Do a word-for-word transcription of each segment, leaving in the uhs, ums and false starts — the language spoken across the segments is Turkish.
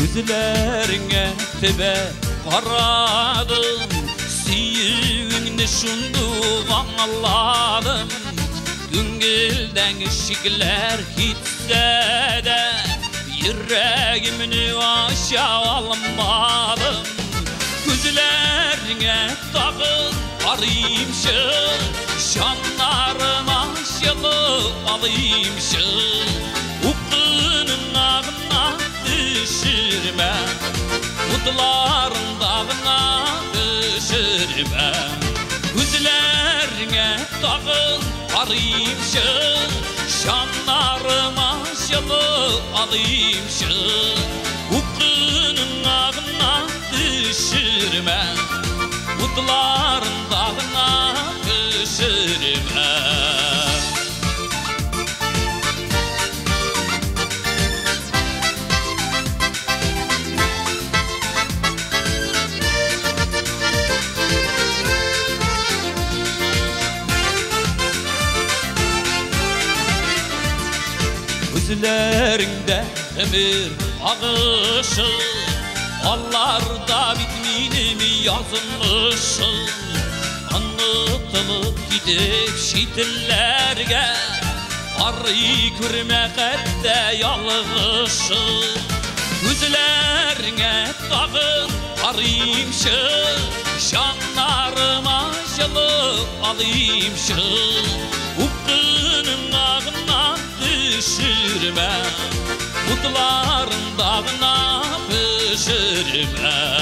Gözlerine tebe karadım, siyüğünü şundu anladım. Güngilden ışıklar gitse de yüreğimini aşağı almadım. Gözlerine takıp arayayım şu, şanlarıma aşılıp alayım şu. Ukkunun ağına düşürme, mutların dağına düşürme. Gözlerine takıp arayayım şu, şanlarıma aşılıp alayım şu. Ukkunun ağına düşürme, mutların dağına düşürme. Gözlerinde ömür ağışı, allarda bitmeyini yazılmışı. Anlatılıp gidip şitillerge, arayı görmekte yalğışı. Gözlerine takıp arayayım şu, şanlarıma aşılıp alayım şu. Ukkunun ağına düşürme, mutların dağına pişirme.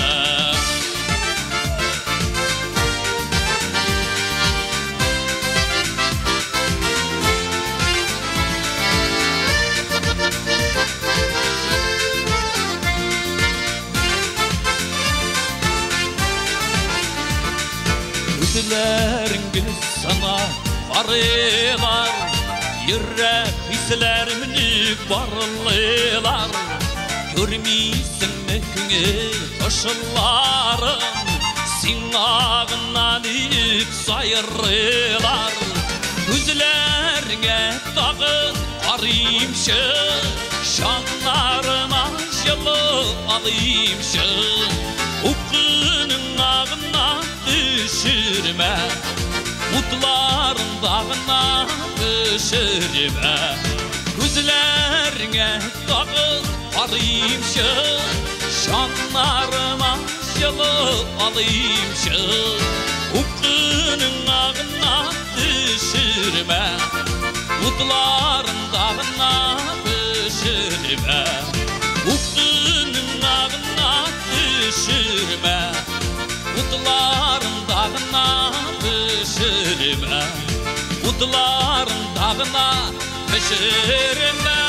Gözlerin gül sana varılar, yürek hislerimini barlılar. Görmeysin mi küngü taşılarım, sin ağına deyip sayırlar. Gözlerine takıp arayayım şu, şanlarıma aşılıp alayım şu. Ukkunun ağına düşürme, mutların dağına düşürme. Gözlerine takıp arayayım şu, şanlarıma aşılıp alayım şu. Ukkunun ağına düşürme, mutların dağına düşürme. Ukkunun ağına düşürme, mutların dağına düşürme. Mutların dağına düşürme.